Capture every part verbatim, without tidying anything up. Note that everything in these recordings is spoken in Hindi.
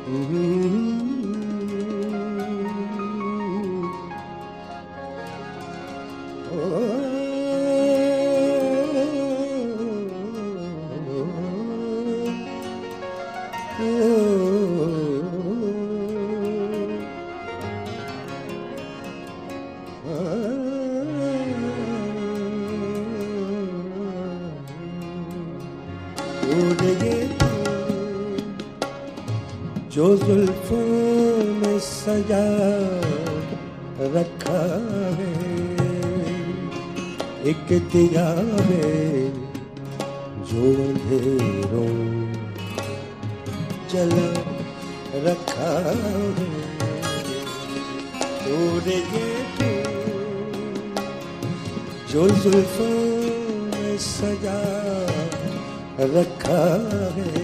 जो जुल्फों में सजा रखा है, एक दिया है जो अंधेरों जला रखा है। और ये तो जो जुल्फों में सजा रखा है,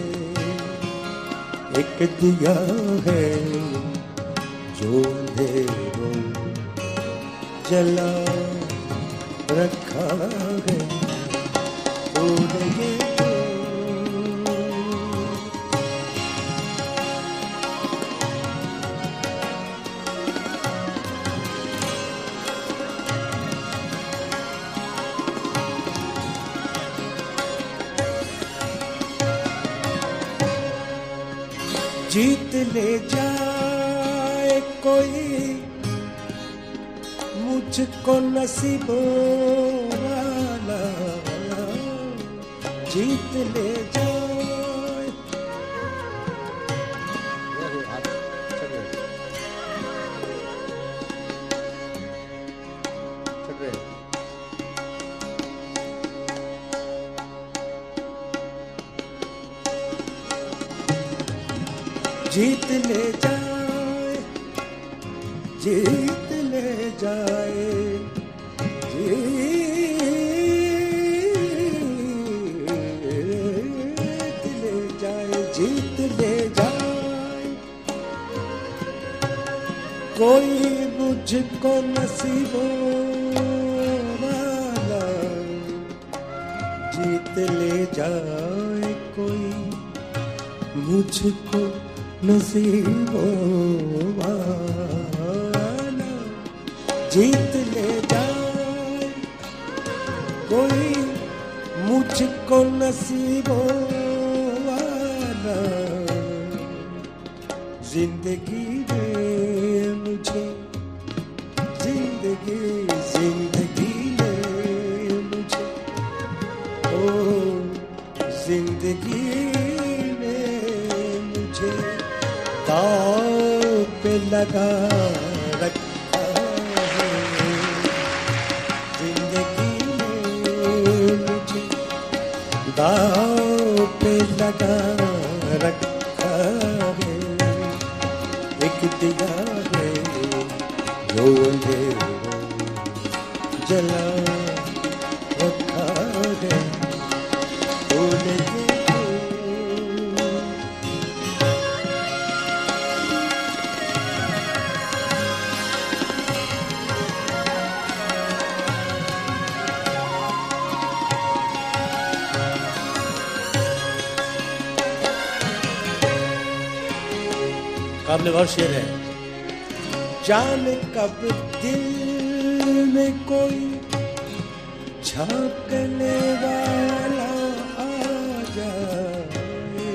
एक दिया है जो अंधेरों जला रखा है। और ये जीत ले जाए कोई मुझको नसीबों वाला, जीत ले जाए। जीत ले जाए, जीत ले जाए, जीत ले जाए, जीत ले जाए कोई मुझको नसीबों वाला, जीत ले जाए कोई मुझको नसीबों वाला, जीत ले जाए कोई मुझको नसीबों वाला। जिंदगी में मुझे जिंदगी जिंदगी में मुझे ओ जिंदगी दाव पे लगा रखा है। जिंदगी में मुझे दाव पे लगा रखा है। एक दिया है जो अंधेरों जला रखा है। काबिल गौर शेर है। जाने कब दिल में कोई झांकने वाला आ जाए,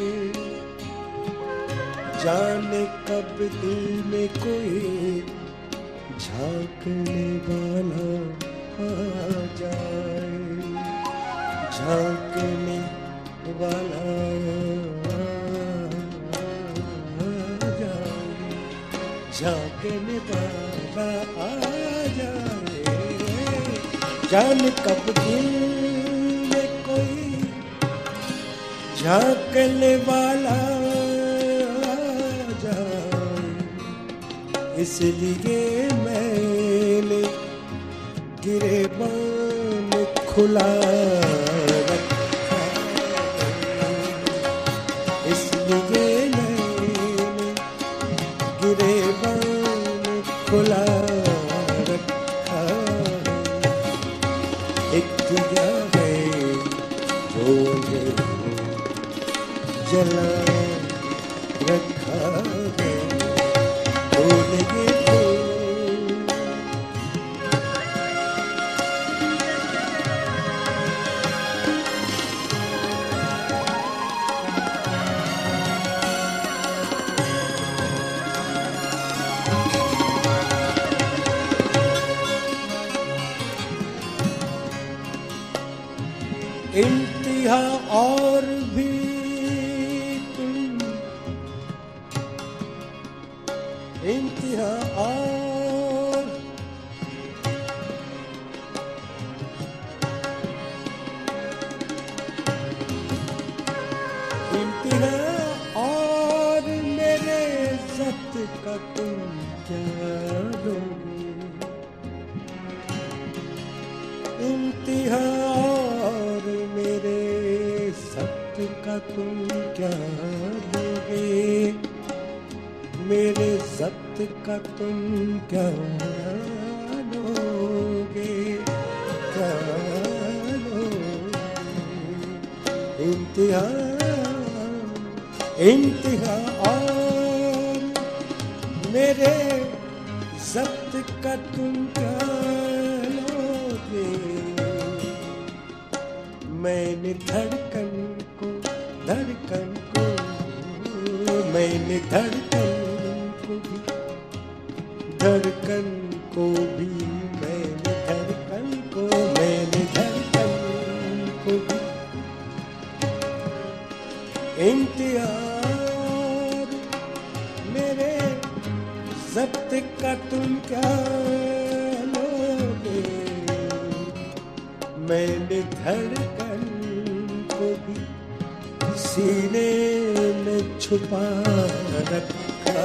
जाने कब दिल में कोई झांकने वाला आ जाए, झांकने वाला झांकने वाला आ जाए। जाने कब दिल में कोई झांकने वाला आ जाए, इसलिए मैंने गिरेबान खुला रखा, इसलिए गिरेबान खुला रखा। एक दिया है जो जला रखा है तूने ये फूल। इंतहा और भी तुम इंतहा और इंतहा और मेरे ज़ब्त का तुम क्या लोगे। इंतहा और मेरे ज़ब्त का तुम क्या लोगे। मेरे ज़ब्त का तुम क्या लोगे, क्या लोगे। इंतहा इंतहा और मेरे ज़ब्त का तुम क्या लोगे। मैंने धड़कन को धड़कन को मैंने धड़कन को भी धड़कन को भी मैंने धड़कन को मैंने धड़कन को भी इम्तियाज मेरे ज़ब्त का तुम क्या लोगे। मैंने धड़कन को भी सीने में छुपा रखा।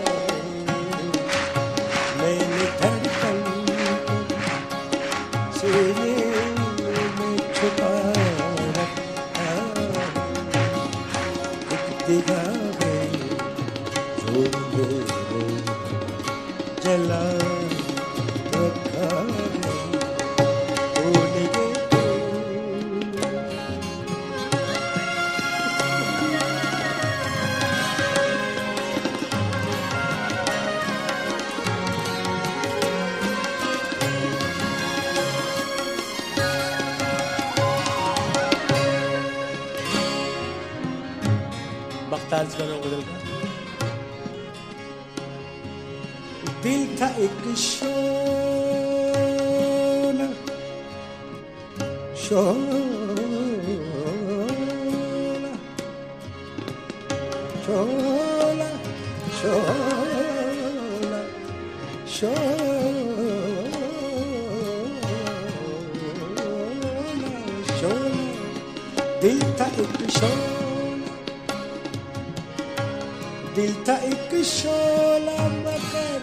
मैंने धड़कन को सीने में छुपा रखा। एक दिया है जो मेरे जला रखा है। ताज का नाम बदल का दिल था एक शोला शोला शोला शोला शोला शोला दिल था एक शोला। दिल था एक शोला मगर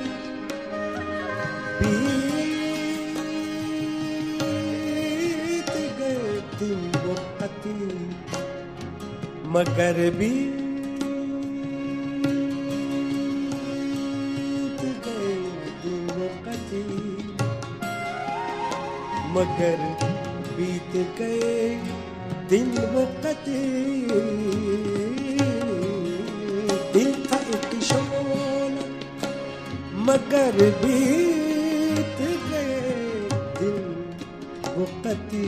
बीत गए दिन वो पति मगर बीत गए दिन वो पति मगर बीत गए दिन वो पति। दिल था एक शोला मगर बीत गए दिन वो पति।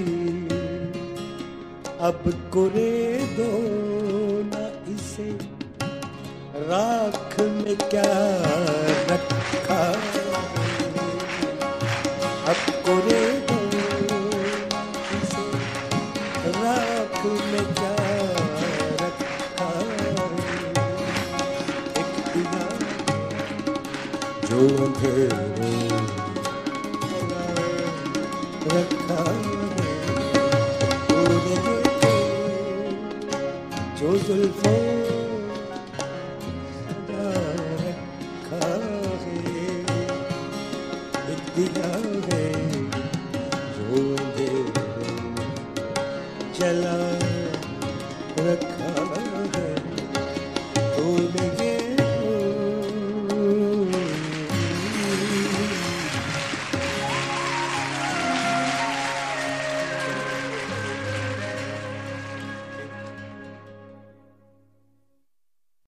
अब कुरे दो ना इसे राख में क्या रखा। अब कुरे दो इसे राख में क्या जो अंधेरों रखा है तूने जो जुल्फों सजा रखा है। एक दिया है जो अंधेरों जला